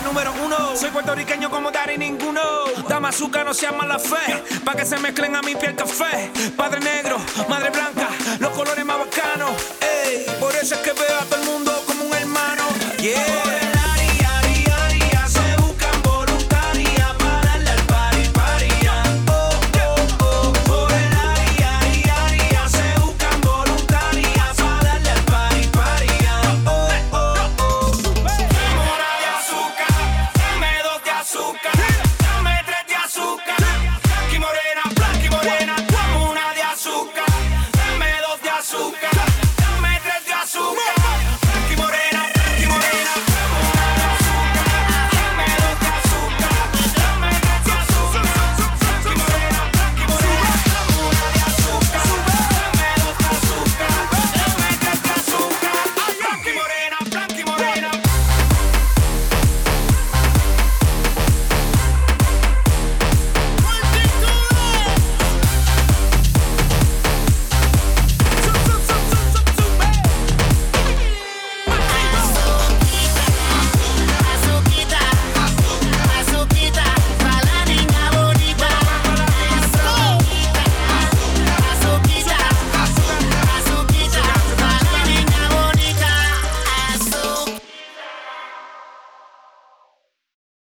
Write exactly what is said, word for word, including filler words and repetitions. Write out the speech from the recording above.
número uno. Soy puertorriqueño como Dari ninguno. Dama azúcar, no sea mala fe, pa' que se mezclen a mi piel café. Padre negro, madre blanca, los colores más bacanos. Ey, por eso es que veo a todo el mundo como un hermano. Yeah.